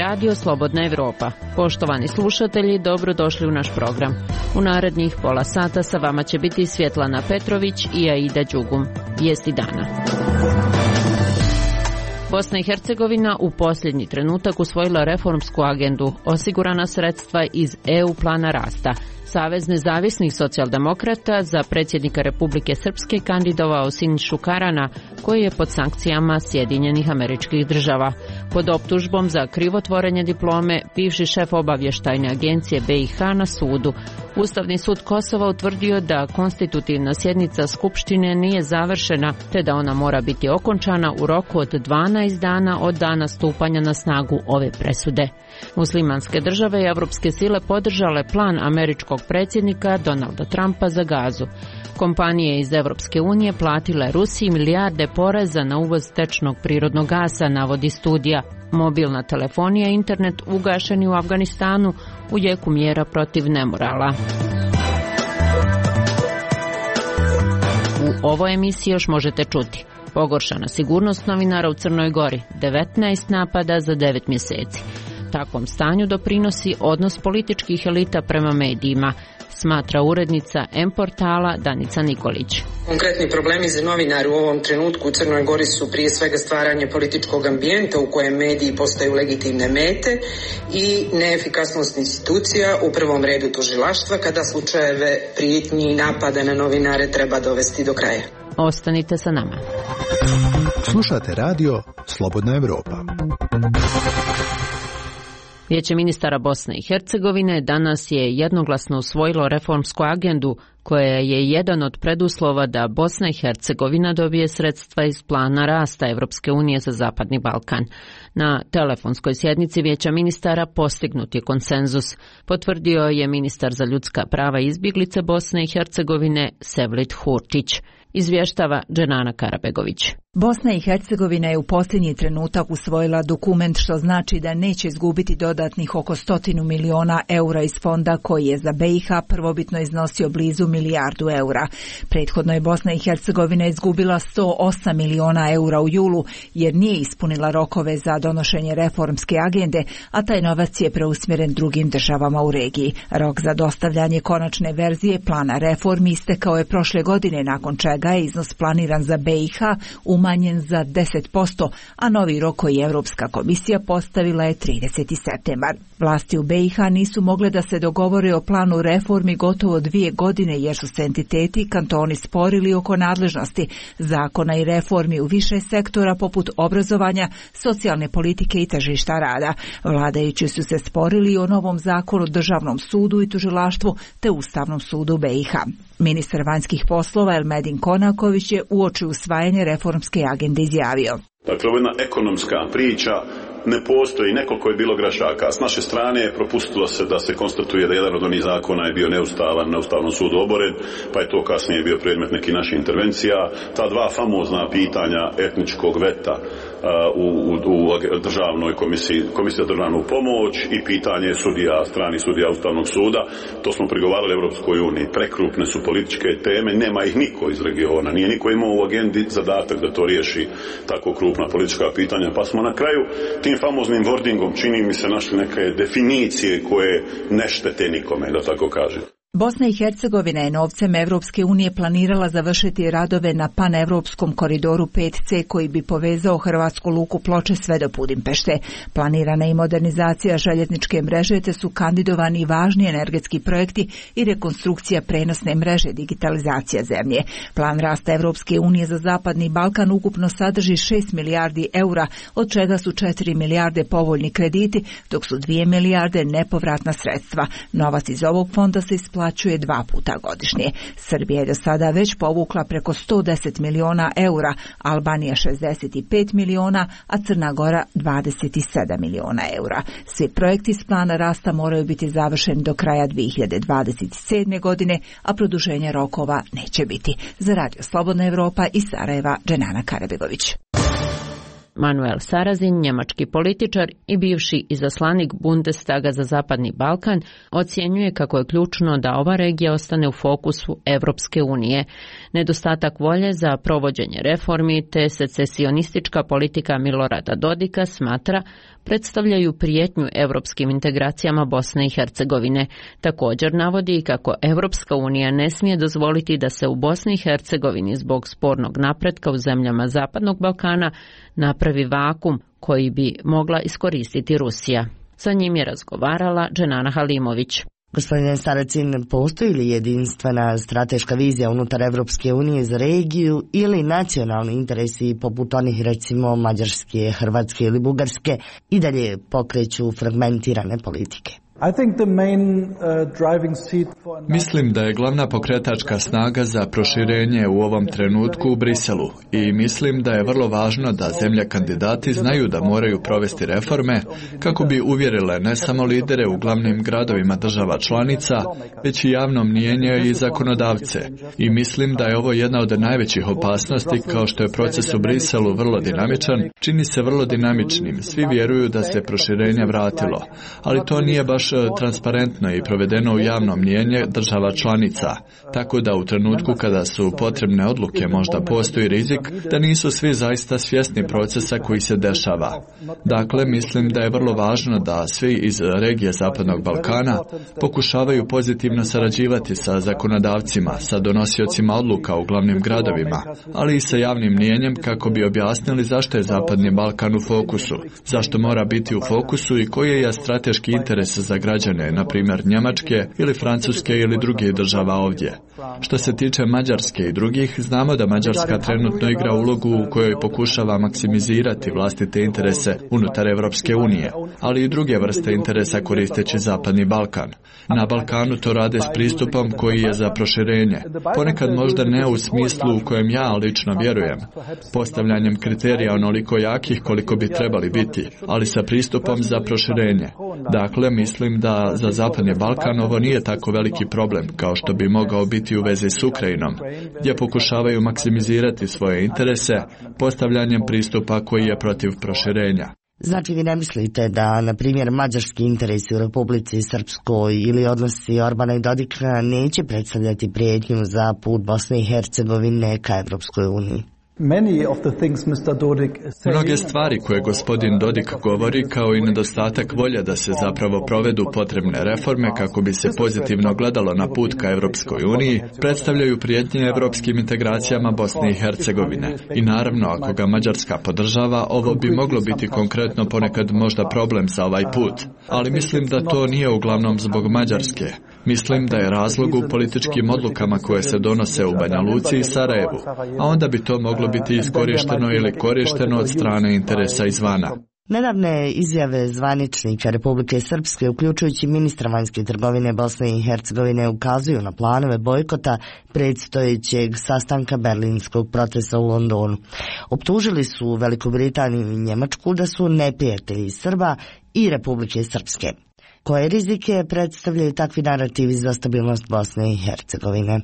radio Slobodna Evropa. Poštovani slušatelji, dobrodošli u naš program. U narednih pola sata sa vama će biti Svjetlana Petrović i Aida Đugum. Vijesti dana. Bosna i Hercegovina u posljednji trenutak usvojila reformsku agendu, osigurana sredstva iz EU plana rasta. Savez nezavisnih socijaldemokrata za predsjednika Republike Srpske kandidovao Sinišu Karana, koji je pod sankcijama Sjedinjenih Američkih Država. Pod optužbom za krivotvorenje diplome, bivši šef obavještajne agencije BiH na sudu. Ustavni sud Kosova utvrdio da konstitutivna sjednica Skupštine nije završena, te da ona mora biti okončana u roku od 12 dana od dana stupanja na snagu ove presude. Muslimanske države i evropske sile podržale plan američkog predsjednika Donalda Trumpa za gazu. Kompanije iz Evropske unije platile Rusiji milijarde poreza na uvoz tečnog prirodnog gasa, navodi studija. Mobilna telefonija i internet ugašeni u Afganistanu u jeku mjera protiv nemorala. U ovoj emisiji još možete čuti: pogoršana sigurnost novinara u Crnoj Gori, 19 napada za 9 mjeseci. Takvom stanju doprinosi odnos političkih elita prema medijima, smatra urednica M-portala Danica Nikolić. Konkretni problemi za novinare u ovom trenutku u Crnoj Gori su prije svega stvaranje političkog ambijenta u kojem mediji postaju legitimne mete i neefikasnost institucija, u prvom redu tužilaštva, kada slučajeve prijetnji i napada na novinare treba dovesti do kraja. Ostanite sa nama. Slušate radio Slobodna Evropa. Vijeće ministara Bosne i Hercegovine danas je jednoglasno usvojilo reformsku agendu koja je jedan od preduslova da Bosna i Hercegovina dobije sredstva iz plana rasta Evropske unije za Zapadni Balkan. Na telefonskoj sjednici Vijeća ministara postignut je konsenzus, potvrdio je ministar za ljudska prava i izbjeglice Bosne i Hercegovine Sevlit Hurtić. Izvještava Dženana Karabegović. Bosna i Hercegovina je u posljednji trenutak usvojila dokument, što znači da neće izgubiti dodatnih oko 100 miliona eura iz fonda koji je za BiH prvobitno iznosio blizu milijardu eura. Prethodno je Bosna i Hercegovina izgubila 108 miliona eura u julu jer nije ispunila rokove za donošenje reformske agende, a taj novac je preusmjeren drugim državama u regiji. Rok za dostavljanje konačne verzije plana reformi istekao je prošle godine, nakon čega je iznos planiran za BiH umanjen za 10%, a novi rok koji je Europska komisija postavila je 30. septembar. Vlasti u BiH nisu mogle da se dogovore o planu reformi gotovo 2 godine jer su se entiteti i kantoni sporili oko nadležnosti, zakona i reformi u više sektora poput obrazovanja, socijalne politike i tržišta rada. Vladajući su se sporili o novom zakonu o državnom sudu i tužilaštvu te Ustavnom sudu BiH. Ministar vanjskih poslova Elmedin Konaković je uoči usvajanje reformske agende izjavio: Dakle, ovo je jedna ekonomska priča, ne postoji, nekoliko je bilo grešaka. S naše strane je propustilo se da se konstatuje da jedan od onih zakona je bio neustavan, na Ustavnom sudu oboren, pa je to kasnije bio predmet nekih naših intervencija. Ta dva famozna pitanja etničkog veta u državnoj komisiji za državnu pomoć i pitanje sudija, stranih sudija Ustavnog suda, to smo prigovarali Europskoj uniji. Prekrupne su političke teme, nema ih niko iz regiona, nije niko imao u agendi zadatak da to riješi tako krupna politička pitanja, pa smo na kraju tim famoznim wordingom, čini mi se, našli neke definicije koje ne štete nikome, da tako kažem. Bosna i Hercegovina je novcem Evropske unije planirala završiti radove na paneuropskom koridoru 5C koji bi povezao hrvatsku luku Ploče sve do Budimpešte. Planirana je i modernizacija željezničke mreže, te su kandidovani važni energetski projekti i rekonstrukcija prenosne mreže, digitalizacija zemlje. Plan rasta Evropske unije za Zapadni Balkan ukupno sadrži 6 milijardi eura, od čega su 4 milijarde povoljni krediti, dok su 2 milijarde nepovratna sredstva. Novac iz ovog fonda se isplaćuje 2 puta godišnje. Srbija je do sada već povukla preko 110 miliona eura, Albanija 65 miliona, a Crna Gora 27 miliona eura. Svi projekti iz plana rasta moraju biti završeni do kraja 2027. godine, a produženja rokova neće biti. Za Radio Slobodna Evropa iz Sarajeva, Dženana Karabegović. Manuel Sarrazin, njemački političar i bivši izaslanik Bundestaga za Zapadni Balkan, ocjenjuje kako je ključno da ova regija ostane u fokusu Evropske unije. Nedostatak volje za provođenje reformi te secesionistička politika Milorada Dodika, smatra, predstavljaju prijetnju europskim integracijama Bosne i Hercegovine. Također navodi i kako Europska unija ne smije dozvoliti da se u Bosni i Hercegovini zbog spornog napretka u zemljama Zapadnog Balkana napravi vakum koji bi mogla iskoristiti Rusija. Sa njim je razgovarala Dženana Halimović. Gospodine Saracin, postoji li jedinstvena strateška vizija unutar Evropske unije za regiju ili nacionalni interesi poput onih recimo Mađarske, Hrvatske ili Bugarske i dalje pokreću fragmentirane politike? Mislim da je glavna pokretačka snaga za proširenje u ovom trenutku u Briselu i mislim da je vrlo važno da zemlje kandidati znaju da moraju provesti reforme kako bi uvjerile ne samo lidere u glavnim gradovima država članica, već i javno mnijenje i zakonodavce. I mislim da je ovo jedna od najvećih opasnosti, kao što je proces u Briselu vrlo dinamičan, čini se vrlo dinamičnim. Svi vjeruju da se proširenje vratilo, ali to nije baš transparentno i provedeno u javno mnijenje država članica, tako da u trenutku kada su potrebne odluke možda postoji rizik da nisu svi zaista svjesni procesa koji se dešava. Dakle, mislim da je vrlo važno da svi iz regije Zapadnog Balkana pokušavaju pozitivno sarađivati sa zakonodavcima, sa donosiocima odluka u glavnim gradovima, ali i sa javnim mnijenjem kako bi objasnili zašto je Zapadni Balkan u fokusu, zašto mora biti u fokusu i koji je strateški interes za građane, na primjer Njemačke ili Francuske ili drugih država ovdje. Što se tiče Mađarske i drugih, znamo da Mađarska trenutno igra ulogu u kojoj pokušava maksimizirati vlastite interese unutar Evropske unije, ali i druge vrste interesa koristeći Zapadni Balkan. Na Balkanu to rade s pristupom koji je za proširenje, ponekad možda ne u smislu u kojem ja lično vjerujem, postavljanjem kriterija onoliko jakih koliko bi trebali biti, ali sa pristupom za proširenje. Dakle, mislim da za Zapadni Balkan ovo nije tako veliki problem kao što bi mogao biti u vezi s Ukrajinom, gdje pokušavaju maksimizirati svoje interese postavljanjem pristupa koji je protiv proširenja. Znači, vi ne mislite da, na primjer, mađarski interesi u Republici Srpskoj ili odnosi Orbana i Dodika neće predstavljati prijetnju za put Bosne i Hercegovine ka Evropskoj uniji? Mnoge stvari koje gospodin Dodik govori, kao i nedostatak volje da se zapravo provedu potrebne reforme kako bi se pozitivno gledalo na put ka Evropskoj uniji, predstavljaju prijetnje evropskim integracijama Bosne i Hercegovine. I naravno, ako ga Mađarska podržava, ovo bi moglo biti konkretno ponekad možda problem za ovaj put. Ali mislim da to nije uglavnom zbog Mađarske. Mislim da je razlog u političkim odlukama koje se donose u Banja Luci i Sarajevu, a onda bi to moglo biti iskorišteno ili korišteno od strane interesa izvana. Nedavne izjave zvaničnika Republike Srpske, uključujući ministra vanjske trgovine Bosne i Hercegovine, ukazuju na planove bojkota predstojećeg sastanka berlinskog procesa u Londonu. Optužili su Veliku Britaniju i Njemačku da su neprijatelji Srba i Republike Srpske. Koje rizike predstavljaju takvi narativi za stabilnost Bosne i Hercegovine?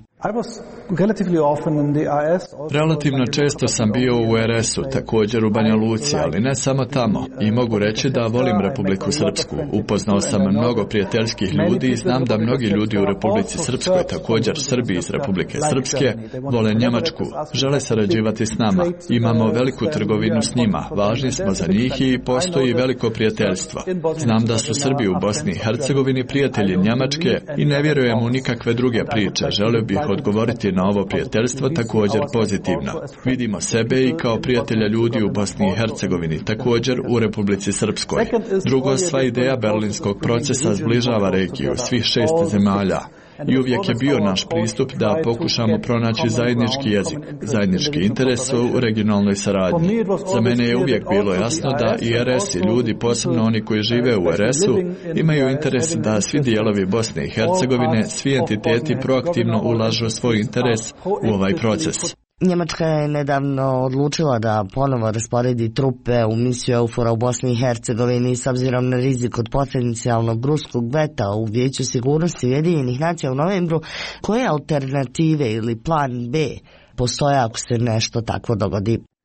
Relativno često sam bio u RS-u, također u Banja Luci, ali ne samo tamo. I mogu reći da volim Republiku Srpsku. Upoznao sam mnogo prijateljskih ljudi i znam da mnogi ljudi u Republici Srpskoj, također Srbi iz Republike Srpske, vole Njemačku, žele sarađivati s nama. Imamo veliku trgovinu s njima, važni smo za njih i postoji veliko prijateljstvo. Znam da su Srbi u Bosni i Hercegovini prijatelji Njemačke i ne vjerujem u nikakve druge priče. Želio bih odgovoriti na ovo prijateljstvo također pozitivno. Vidimo sebe i kao prijatelja ljudi u Bosni i Hercegovini, također u Republici Srpskoj. Drugo, sva ideja berlinskog procesa zbližava regiju, svih 6 zemalja. I uvijek je bio naš pristup da pokušamo pronaći zajednički jezik, zajednički interes u regionalnoj saradnji. Za mene je uvijek bilo jasno da i RS i ljudi, posebno oni koji žive u RS-u, imaju interes da svi dijelovi Bosne i Hercegovine, svi entiteti proaktivno ulažu svoj interes u ovaj proces. Njemačka je nedavno odlučila da ponovo rasporedi trupe u misiju EUFOR-a u Bosni i Hercegovini s obzirom na rizik od potencijalnog ruskog veta u Vijeću sigurnosti Ujedinjenih nacija u novembru. Koje alternative ili plan B postoje ako se nešto takvo dogodi?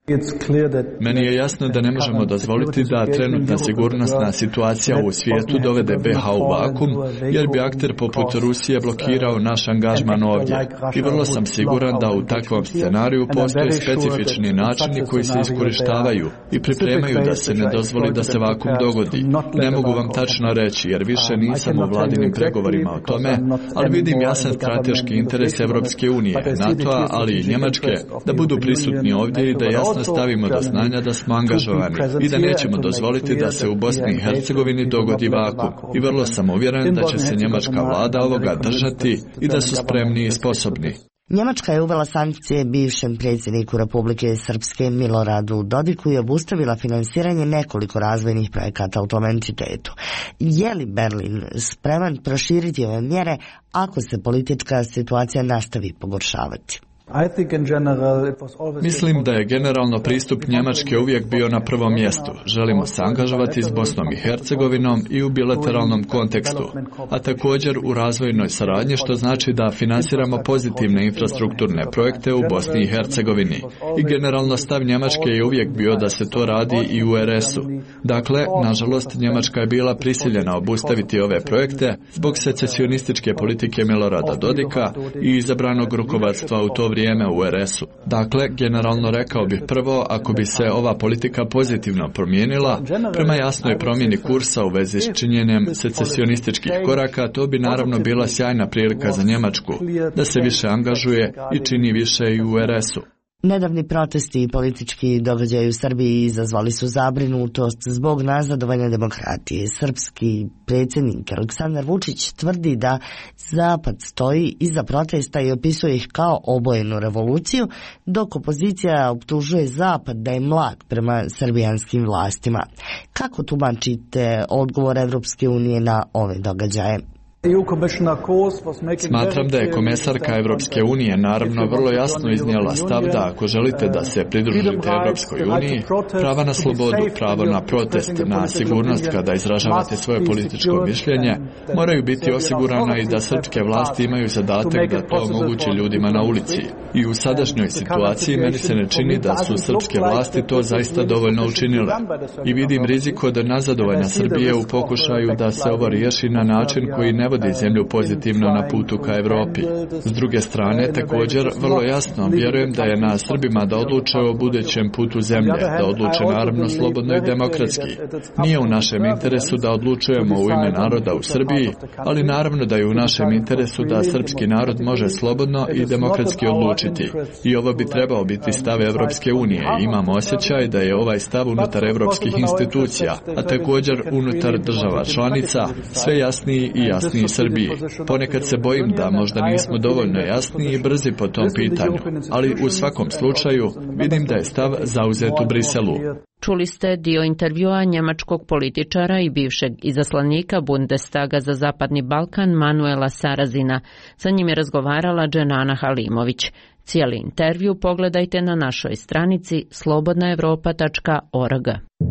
Meni je jasno da ne možemo dozvoliti da trenutna sigurnosna situacija u svijetu dovede BiH u vakum, jer bi akter poput Rusije blokirao naš angažman ovdje. I vrlo sam siguran da u takvom scenariju postoje specifični načini koji se iskorištavaju i pripremaju da se ne dozvoli da se vakum dogodi. Ne mogu vam tačno reći, jer više nisam u vladinim pregovorima o tome, ali vidim jasan strateški interes Evropske unije, NATO-a, ali i Njemačke, da budu prisutni ovdje i da jasno stavimo do znanja da smo angažovani i da nećemo dozvoliti da se u Bosni i Hercegovini dogodi vakum. I vrlo sam uvjeren da će se njemačka vlada ovoga držati i da su spremni i sposobni. Njemačka je uvela sankcije bivšem predsjedniku Republike Srpske Miloradu Dodiku i obustavila finansiranje nekoliko razvojnih projekata u tom entitetu. Je li Berlin spreman proširiti ove mjere ako se politička situacija nastavi pogoršavati? Mislim da je generalno pristup Njemačke uvijek bio na prvom mjestu. Želimo se angažovati s Bosnom i Hercegovinom i u bilateralnom kontekstu, a također u razvojnoj saradnji, što znači da finansiramo pozitivne infrastrukturne projekte u Bosni i Hercegovini. I generalno stav Njemačke je uvijek bio da se to radi i u RS-u. Dakle, nažalost, Njemačka je bila prisiljena obustaviti ove projekte zbog secesionističke politike Milorada Dodika i izabranog rukovodstva u to vrijeme u RS-u. Dakle, generalno rekao bih prvo, ako bi se ova politika pozitivno promijenila, prema jasnoj promjeni kursa u vezi s činjenjem secesionističkih koraka, to bi naravno bila sjajna prilika za Njemačku da se više angažuje i čini više i u RS-u. Nedavni protesti i politički događaji u Srbiji izazvali su zabrinutost zbog nazadovanja demokratije. Srpski predsjednik Aleksandar Vučić tvrdi da Zapad stoji iza protesta i opisuje ih kao obojenu revoluciju, dok opozicija optužuje Zapad da je mlak prema srbijanskim vlastima. Kako tumačite odgovor Evropske unije na ove događaje? Smatram da je komesarka Evropske unije naravno vrlo jasno iznijela stav da ako želite da se pridružite Evropskoj uniji, prava na slobodu, pravo na protest, na sigurnost kada izražavate svoje političko mišljenje, moraju biti osigurana i da srpske vlasti imaju zadatak da to omoguće ljudima na ulici. I u sadašnjoj situaciji meni se ne čini da su srpske vlasti to zaista dovoljno učinile. I vidim rizik od nazadovanja Srbije u pokušaju da se ovo riješi na način koji ne vodi zemlju pozitivno na putu ka Europi. S druge strane, također, vrlo jasno vjerujem da je na Srbima da odluče o budućem putu zemlje, da odluče naravno slobodno i demokratski. Nije u našem interesu da odlučujemo u ime naroda u Srbiji, ali naravno da je u našem interesu da srpski narod može slobodno i demokratski odlučiti. I ovo bi trebao biti stav Evropske unije. Imam osjećaj da je ovaj stav unutar evropskih institucija, a također unutar država članica, sve jasniji i jasniji Srbiji. Ponekad se bojim da možda nismo dovoljno jasni i brzi po tom pitanju, ali u svakom slučaju vidim da je stav zauzet u Briselu. Čuli ste dio intervjua njemačkog političara i bivšeg izaslanika Bundestaga za Zapadni Balkan Manuela Sarazina. Sa njim je razgovarala Dženana Halimović. Cijeli intervju pogledajte na našoj stranici slobodnaevropa.org.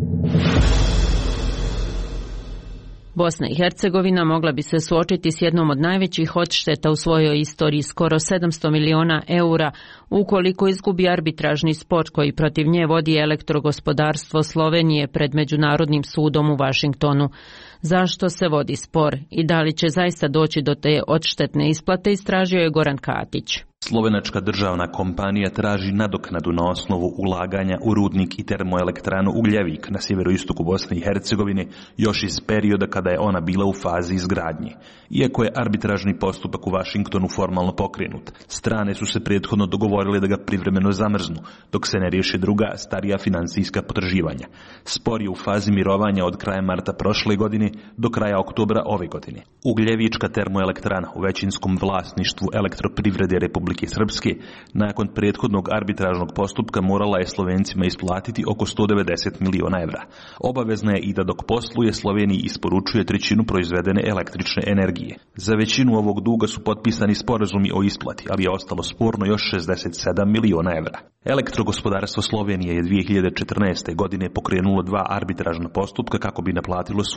Bosna i Hercegovina mogla bi se suočiti s jednom od najvećih odšteta u svojoj istoriji, skoro 700 miliona eura, ukoliko izgubi arbitražni spor koji protiv nje vodi elektrogospodarstvo Slovenije pred Međunarodnim sudom u Vašingtonu. Zašto se vodi spor i da li će zaista doći do te odštetne isplate, istražio je Goran Katić. Slovenačka državna kompanija traži nadoknadu na osnovu ulaganja u rudnik i termoelektranu Ugljevik na sjeveroistoku Bosne i Hercegovine još iz perioda kada je ona bila u fazi izgradnje. Iako je arbitražni postupak u Vašingtonu formalno pokrenut, strane su se prethodno dogovorile da ga privremeno zamrznu, dok se ne riješe druga, starija financijska potraživanja. Spor je u fazi mirovanja od kraja marta prošle godine do kraja oktobra ove godine. Ugljevička termoelektrana u većinskom vlasništvu Elektroprivrede Republike Srpske nakon prethodnog arbitražnog postupka morala je Slovencima isplatiti oko 190 miliona evra. Obavezna je i da dok posluje Sloveniji isporučuje trećinu proizvedene električne energije. Za većinu ovog duga su potpisani sporazumi o isplati, ali je ostalo sporno još 67 miliona evra. Elektrogospodarstvo Slovenije je 2014. godine pokrenulo 2 arbitražna postupka kako bi naplatilo svoja potraživanja.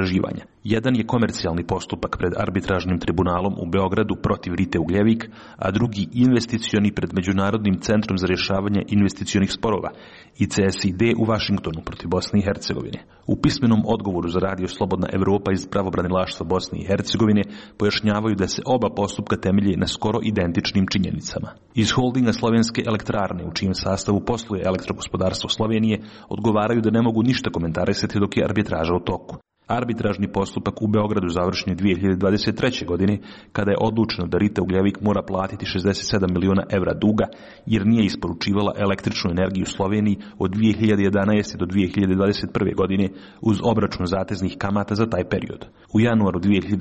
potraživanja. Jedan je komercijalni postupak pred arbitražnim tribunalom u Beogradu protiv Rite Ugljevik, a drugi investicioni pred Međunarodnim centrom za rješavanje investicionih sporova ICSID u Vašingtonu protiv Bosne i Hercegovine. U pismenom odgovoru za Radio Slobodna Evropa iz pravobranilaštva Bosne i Hercegovine pojašnjavaju da se oba postupka temelje na skoro identičnim činjenicama. Iz holdinga Slovenske elektrarne, u čijem sastavu posluje Elektrogospodarstvo Slovenije, odgovaraju da ne mogu ništa komentarisati dok je arbitraža u toku. Arbitražni postupak u Beogradu završen je 2023. godine, kada je odlučeno da Rita Ugljevik mora platiti 67 miliona evra duga, jer nije isporučivala električnu energiju Sloveniji od 2011. do 2021. godine uz obračun zateznih kamata za taj period. U januaru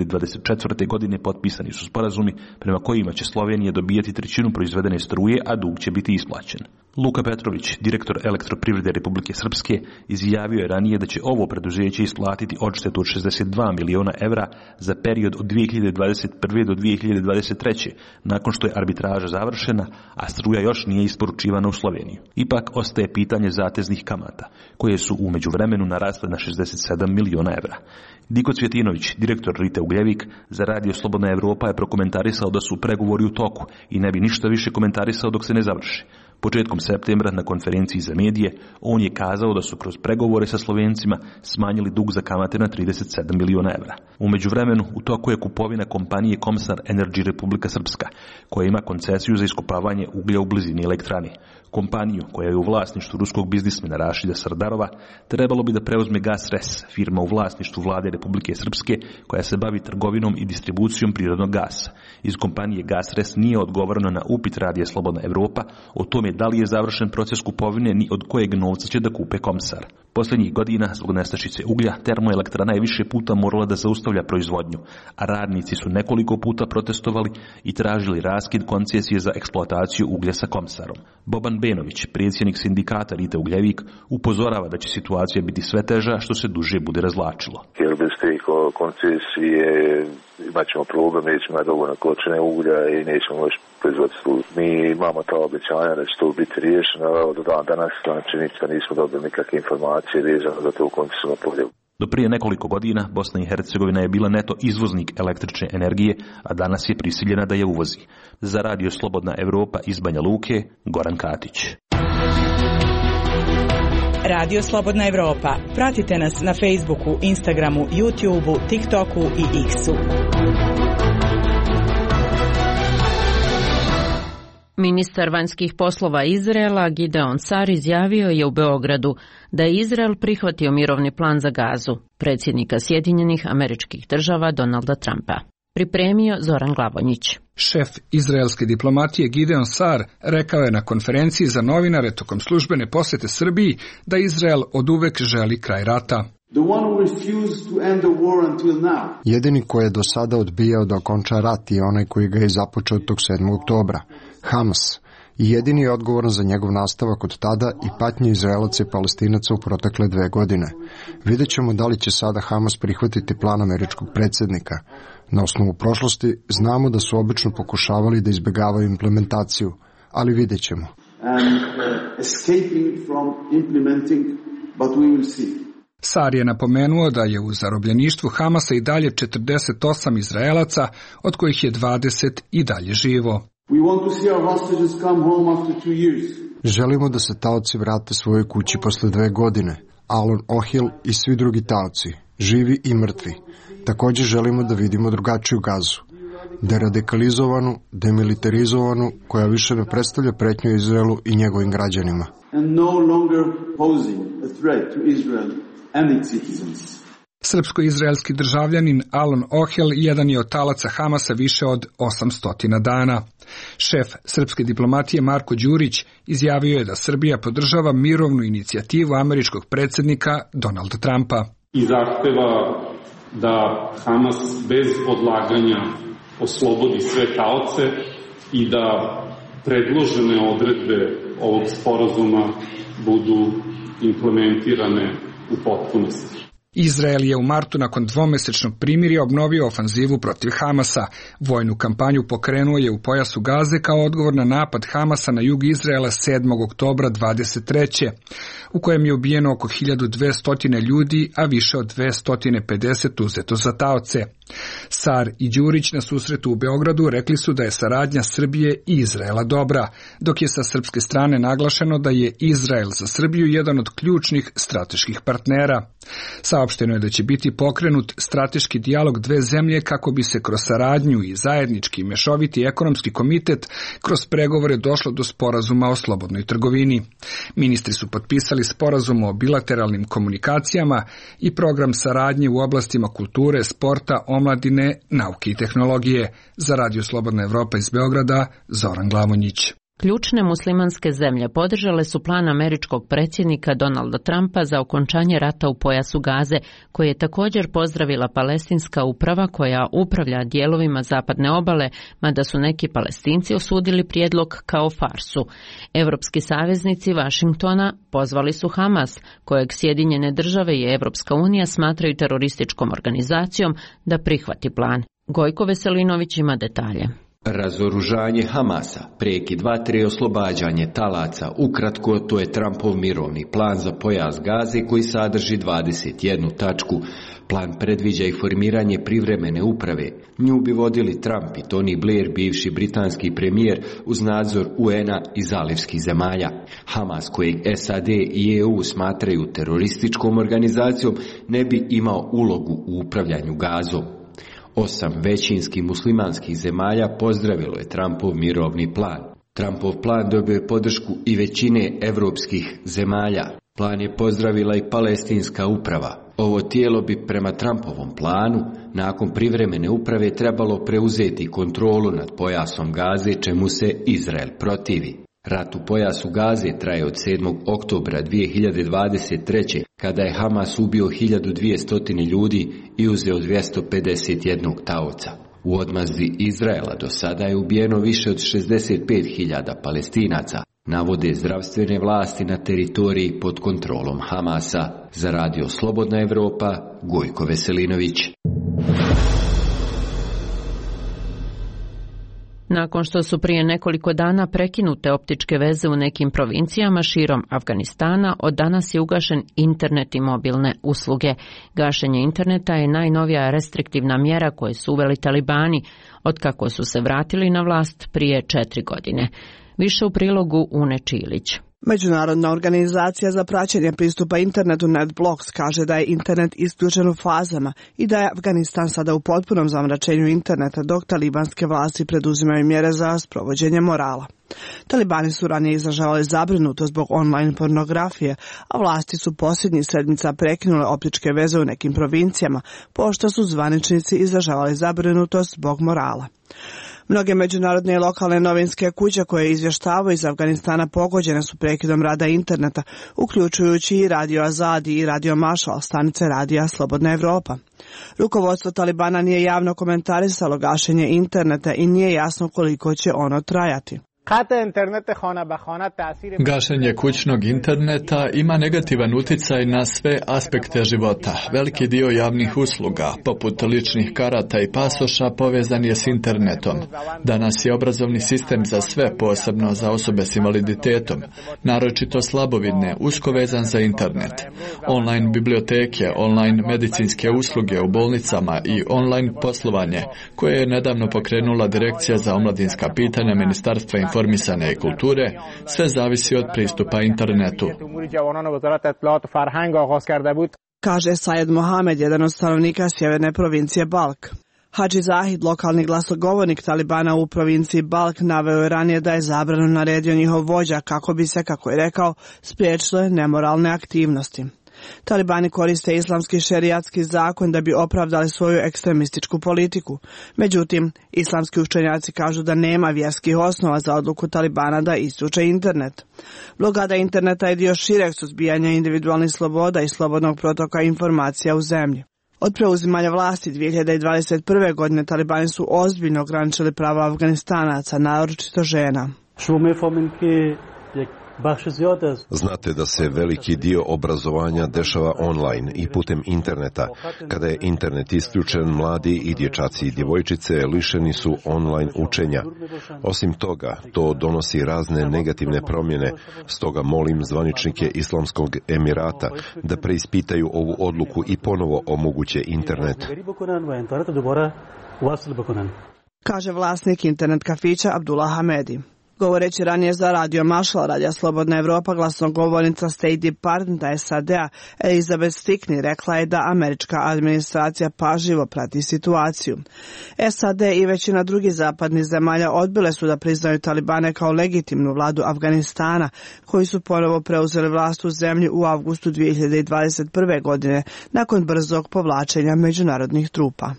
2024. godine potpisani su sporazumi prema kojima će Slovenija dobijati trećinu proizvedene struje, a dug će biti isplaćen. Luka Petrović, direktor Elektroprivrede Republike Srpske, izjavio je ranije da će ovo preduzeće isplatiti odštetu od 62 miliona evra za period od 2021. do 2023. nakon što je arbitraža završena, a struja još nije isporučivana u Sloveniju. Ipak ostaje pitanje zateznih kamata, koje su u međuvremenu narasle na 67 miliona evra. Diko Cvjetinović, direktor Rite Ugljevik, za Radio Slobodna Evropa je prokomentarisao da su pregovori u toku i ne bi ništa više komentarisao dok se ne završi. Početkom septembra na konferenciji za medije on je kazao da su kroz pregovore sa Slovencima smanjili dug za kamate na 37 miliona evra. U međuvremenu u toku je kupovina kompanije Komsar Energy Republika Srpska, koja ima koncesiju za iskopavanje uglja u blizini elektrane. Kompaniju, koja je u vlasništvu ruskog biznismena Rašida Sardarova, trebalo bi da preuzme GasRes, firma u vlasništvu vlade Republike Srpske, koja se bavi trgovinom i distribucijom prirodnog gasa. Iz kompanije GasRes nije odgovoreno na upit Radija Slobodna Evropa o tome da li je završen proces kupovine ni od kojeg novca će da kupe Komsar. Posljednjih godina, zbog nestašice uglja, termoelektrana je više puta morala da zaustavlja proizvodnju, a radnici su nekoliko puta protestovali i tražili raskid koncesije za eksploataciju uglja sa Komsarom. Boban Benović, predsjednik sindikata Rite Ugljevik, upozorava da će situacija biti sve teža što se duže bude razvlačilo. Jer bez te koncesije imat ćemo problem, nećemo imati dovoljno količine uglja i nećemo moći proizvoditi struju. Mi imamo ta obećanja da će to biti riješeno, do danas znači ništa nismo dobili nikakve informacije vezano za to koncesijnu podjelu. Do prije nekoliko godina Bosna i Hercegovina je bila neto izvoznik električne energije, a danas je prisiljena da je uvozi. Za Radio Slobodna Evropa iz Banja Luke, Goran Katić. Radio Slobodna Evropa. Pratite nas na Facebooku, Instagramu, YouTubeu, TikToku i X-u. Ministar vanjskih poslova Izraela Gideon Sar izjavio je u Beogradu da je Izrael prihvatio mirovni plan za Gazu, predsjednika Sjedinjenih Američkih Država Donalda Trumpa. Pripremio Zoran Glavonjić. Šef izraelske diplomatije Gideon Sar rekao je na konferenciji za novinare tokom službene posjete Srbiji da Izrael oduvek želi kraj rata. Jedini koji je do sada odbijao da okonča rat je onaj koji ga je započeo tog 7. oktobra, Hamas, i jedini je odgovoran za njegov nastavak od tada i patnje Izraelaca i Palestinaca u protekle 2 godine. Vidjet ćemo da li će sada Hamas prihvatiti plan američkog predsjednika. Na osnovu prošlosti znamo da su obično pokušavali da izbjegavaju implementaciju, ali vidjet ćemo. Sar je napomenuo da je u zarobljeništvu Hamasa i dalje 48 Izraelaca, od kojih je 20 i dalje živo. Želimo da se taoci vrate svojoj kući posle 2 godine. Alon Ohil i svi drugi taoci, živi i mrtvi. Također želimo da vidimo drugačiju Gazu. Deradikalizovanu, demilitarizovanu, koja više ne predstavlja pretnju Izraelu i njegovim građanima. Srpsko-izraelski državljanin Alon Ohel jedan je od talaca Hamasa više od 800 dana. Šef srpske diplomatije Marko Đurić izjavio je da Srbija podržava mirovnu inicijativu američkog predsjednika Donalda Trumpa. I zahteva da Hamas bez odlaganja oslobodi sve taoce i da predložene odredbe ovog sporazuma budu implementirane u potpunosti. Izrael je u martu nakon dvomesečnog primirja obnovio ofanzivu protiv Hamasa. Vojnu kampanju pokrenuo je u pojasu Gaze kao odgovor na napad Hamasa na jug Izraela 7. oktobra 23. u kojem je ubijeno oko 1200 ljudi, a više od 250 uzeto za taoce. Sar i Đurić na susretu u Beogradu rekli su da je saradnja Srbije i Izraela dobra, dok je sa srpske strane naglašeno da je Izrael za Srbiju jedan od ključnih strateških partnera. Saopšteno je da će biti pokrenut strateški dijalog dve zemlje kako bi se kroz saradnju i zajednički mešoviti ekonomski komitet kroz pregovore došlo do sporazuma o slobodnoj trgovini. Ministri su potpisali sporazum o bilateralnim komunikacijama i program saradnje u oblastima kulture, sporta, omladine, nauke i tehnologije. Za Radio Slobodna Evropa iz Beograda, Zoran Glavonjić. Ključne muslimanske zemlje podržale su plan američkog predsjednika Donalda Trumpa za okončanje rata u pojasu Gaze, koji je također pozdravila palestinska uprava koja upravlja dijelovima zapadne obale, mada su neki Palestinci osudili prijedlog kao farsu. Evropski saveznici Vašingtona pozvali su Hamas, kojeg Sjedinjene države i Evropska unija smatraju terorističkom organizacijom, da prihvati plan. Gojko Veselinović ima detalje. Razoružanje Hamasa, prekid vatre i oslobađanje talaca, ukratko to je Trumpov mirovni plan za pojas Gaze koji sadrži 21 tačku. Plan predviđa i formiranje privremene uprave. Nju bi vodili Trump i Tony Blair, bivši britanski premijer, uz nadzor UN-a i zalivskih zemalja. Hamas, kojeg SAD i EU smatraju terorističkom organizacijom, ne bi imao ulogu u upravljanju Gazom. 8 većinskih muslimanskih zemalja pozdravilo je Trumpov mirovni plan. Trumpov plan dobio je podršku i većine evropskih zemalja. Plan je pozdravila i palestinska uprava. Ovo tijelo bi prema Trumpovom planu nakon privremene uprave trebalo preuzeti kontrolu nad pojasom Gaze, čemu se Izrael protivi. Rat u pojasu Gaze traje od 7. oktobra 2023. kada je Hamas ubio 1200 ljudi i uzeo 251 taoca. U odmazdi Izraela do sada je ubijeno više od 65.000 Palestinaca, navode zdravstvene vlasti na teritoriji pod kontrolom Hamasa. Za Radio Slobodna Evropa, Gojko Veselinović. Nakon što su prije nekoliko dana prekinute optičke veze u nekim provincijama širom Afganistana, od danas je ugašen internet i mobilne usluge. Gašenje interneta je najnovija restriktivna mjera koju su uveli talibani, otkako su se vratili na vlast prije 4 godine. Više u prilogu Une Čilić. Međunarodna organizacija za praćenje pristupa internetu NetBlocks kaže da je internet isključen u fazama i da je Afganistan sada u potpunom zamračenju interneta dok talibanske vlasti preduzimaju mjere za sprovođenje morala. Talibani su ranije izražavali zabrinutost zbog online pornografije, a vlasti su posljednjih sedmica prekinule optičke veze u nekim provincijama, pošto su zvaničnici izražavali zabrinutost zbog morala. Mnoge međunarodne i lokalne novinske kuće koje izvještavaju iz Afganistana pogođene su prekidom rada interneta, uključujući i Radio Azadi i Radio Mašal, stanice Radija Slobodna Evropa. Rukovodstvo Talibana nije javno komentarisalo gašenje interneta i nije jasno koliko će ono trajati. Gašenje kućnog interneta ima negativan utjecaj na sve aspekte života. Veliki dio javnih usluga, poput ličnih karata i pasoša, povezan je s internetom. Danas je obrazovni sistem za sve, posebno za osobe s invaliditetom, naročito slabovidne, usko vezan za internet. Online biblioteke, online medicinske usluge u bolnicama i online poslovanje, koje je nedavno pokrenula Direkcija za omladinska pitanja Ministarstva informisanja i kulture, sve zavisi od pristupa internetu. Kaže Sajed Mohamed, jedan od stanovnika sjeverne provincije Balk. Hadži Zahid, lokalni glasogovornik Talibana u provinciji Balk, naveo je ranije da je zabranu naredio njihov vođa kako bi se, kako je rekao, spriječile nemoralne aktivnosti. Talibani koriste islamski šerijatski zakon da bi opravdali svoju ekstremističku politiku. Međutim, islamski učenjaci kažu da nema vjerskih osnova za odluku Talibana da isključe internet. Blokada interneta je dio šireg suzbijanja individualnih sloboda i slobodnog protoka informacija u zemlji. Od preuzimanja vlasti 2021. godine Talibani su ozbiljno ograničili prava Afganistanaca, naročito žena. Znate da se veliki dio obrazovanja dešava online i putem interneta. Kada je internet isključen, mladi i dječaci i djevojčice lišeni su online učenja. Osim toga, to donosi razne negativne promjene, stoga molim zvaničnike Islamskog Emirata da preispitaju ovu odluku i ponovo omoguće internet. Kaže vlasnik internet kafića Abdullah Hamedi. Govoreći ranije za Radio Mašala, Radija Slobodna Evropa, glasnogovornica State Departmenta SAD-a Elizabeth Stickney rekla je da američka administracija pažljivo prati situaciju. SAD i većina drugih zapadnih zemalja odbile su da priznaju Talibane kao legitimnu vladu Afganistana, koji su ponovo preuzeli vlast u zemlji u avgustu 2021. godine nakon brzog povlačenja međunarodnih trupa.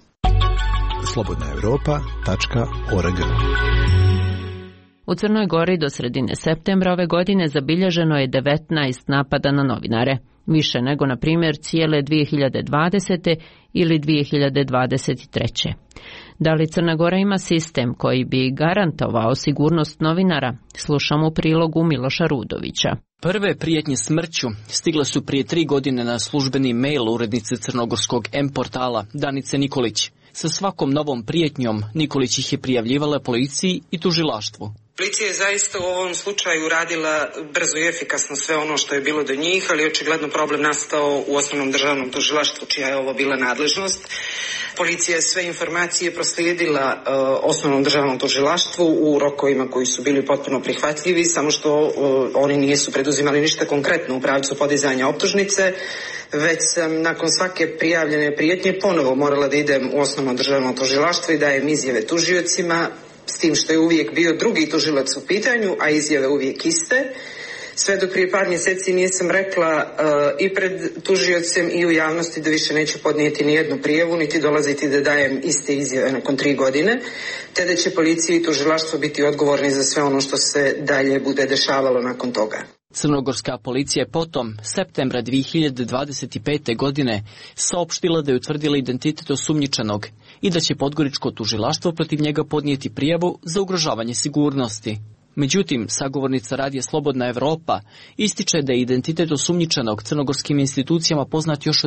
slobodnaevropa.org. U Crnoj Gori do sredine septembra ove godine zabilježeno je 19 napada na novinare, više nego na primjer cijele 2020. ili 2023. Da li Crna Gora ima sistem koji bi garantovao sigurnost novinara? Slušamo u prilogu Miloša Rudovića. Prve prijetnje smrću stigle su prije 3 godine na službeni mail urednice crnogorskog M-portala Danice Nikolić. Sa svakom novom prijetnjom Nikolić ih je prijavljivala policiji i tužilaštvu. Policija je zaista u ovom slučaju radila brzo i efikasno sve ono što je bilo do njih, ali očigledno problem nastao u osnovnom državnom tužilaštvu, čija je ovo bila nadležnost. Policija je sve informacije proslijedila osnovnom državnom tužilaštvu u rokovima koji su bili potpuno prihvatljivi, samo što oni nisu preduzimali ništa konkretno u pravcu podizanja optužnice, već sam nakon svake prijavljene prijetnje ponovo morala da idem u osnovno državno tužilaštvo i dajem izjave tužiocima, s tim što je uvijek bio drugi tužilac u pitanju, a izjave uvijek iste. Sve do prije par mjeseci nisam rekla i pred tužiocem i u javnosti da više neću podnijeti ni jednu prijavu, niti dolaziti da dajem iste izjave nakon 3 godine, te da će policija i tužilaštvo biti odgovorni za sve ono što se dalje bude dešavalo nakon toga. Crnogorska policija je potom, septembra 2025. godine, saopštila da je utvrdila identitet osumnjičenog i da će Podgoričko tužilaštvo protiv njega podnijeti prijavu za ugrožavanje sigurnosti. Međutim, sagovornica Radija Slobodna Evropa ističe da je identitet osumnjičenog crnogorskim institucijama poznat još od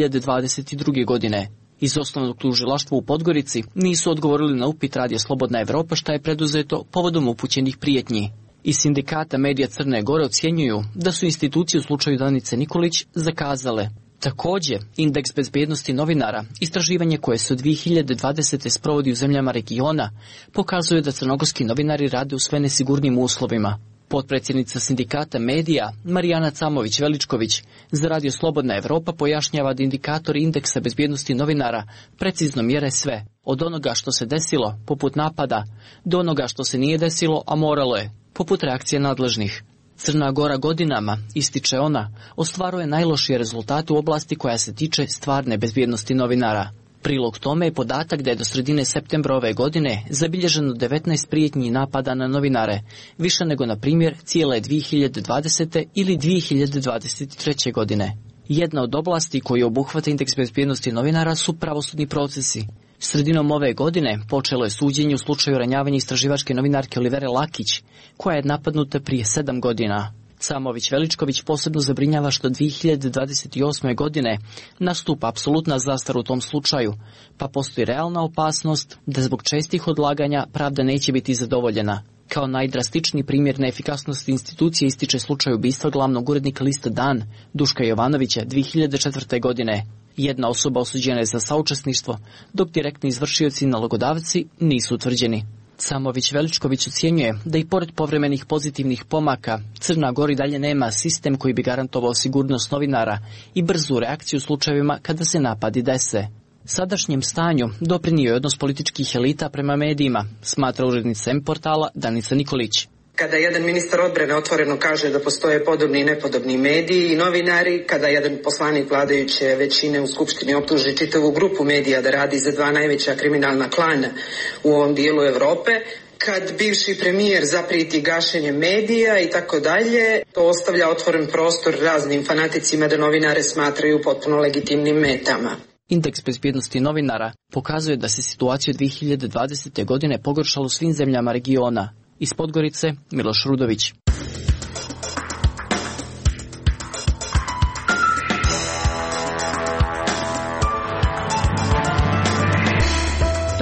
2022. godine. Iz osnovnog tužilaštva u Podgorici nisu odgovorili na upit Radija Slobodna Evropa šta je preduzeto povodom upućenih prijetnji. Iz sindikata medija Crne Gore ocjenjuju da su institucije u slučaju Danice Nikolić zakazale. Također, indeks bezbjednosti novinara, istraživanje koje se od 2020. sprovodi u zemljama regiona, pokazuje da crnogorski novinari rade u sve nesigurnim uslovima. Potpredsjednica sindikata medija Marijana Camović-Veličković za Radio Slobodna Evropa pojašnjava da indikatori indeksa bezbjednosti novinara precizno mjere sve, od onoga što se desilo, poput napada, do onoga što se nije desilo, a moralo je, poput reakcije nadležnih. Crna Gora godinama, ističe ona, ostvaruje najlošije rezultate u oblasti koja se tiče stvarne bezbjednosti novinara. Prilog tome je podatak da je do sredine septembra ove godine zabilježeno 19 prijetnji napada na novinare, više nego na primjer cijele 2020. ili 2023. godine. Jedna od oblasti koju obuhvata indeks bezbjednosti novinara su pravosudni procesi. Sredinom ove godine počelo je suđenje u slučaju ranjavanja istraživačke novinarke Olivere Lakić, koja je napadnuta prije 7 godina. Camović-Veličković posebno zabrinjava što 2028. godine nastupa apsolutna zastara u tom slučaju, pa postoji realna opasnost da zbog čestih odlaganja pravda neće biti zadovoljena. Kao najdrastičniji primjer neefikasnosti institucije ističe slučaj ubistva glavnog urednika lista Dan, Duška Jovanovića, 2004. godine. Jedna osoba osuđena je za saučesništvo, dok direktni izvršioci i nalogodavci nisu utvrđeni. Camović-Veličković ocjenjuje da i pored povremenih pozitivnih pomaka, Crna Gora i dalje nema sistem koji bi garantovao sigurnost novinara i brzu reakciju u slučajevima kada se napadi dese. Sadašnjem stanju doprinio je odnos političkih elita prema medijima, smatra urednica M-portala Danica Nikolić. Kada jedan ministar odbrane otvoreno kaže da postoje podobni i nepodobni mediji i novinari, kada jedan poslanik vladajuće većine u Skupštini optuži čitavu grupu medija da radi za 2 najveća kriminalna klana u ovom dijelu Europe, kad bivši premijer zaprijeti gašenje medija i tako dalje, to ostavlja otvoren prostor raznim fanaticima da novinare smatraju potpuno legitimnim metama. Indeks bezbjednosti novinara pokazuje da se situacija 2020. godine pogoršala u svim zemljama regiona. Iz Podgorice, Miloš Rudović.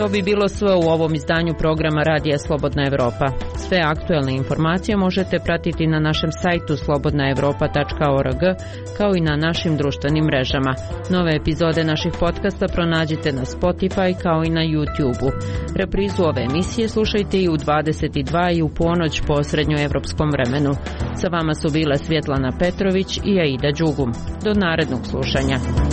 To bi bilo sve u ovom izdanju programa Radija Slobodna Evropa. Sve aktuelne informacije možete pratiti na našem sajtu slobodnaevropa.org kao i na našim društvenim mrežama. Nove epizode naših podcasta pronađite na Spotify kao i na YouTube-u. Reprizu ove emisije slušajte i u 22 i u ponoć po srednjoevropskom vremenu. Sa vama su bile Svjetlana Petrović i Aida Đugum. Do narednog slušanja.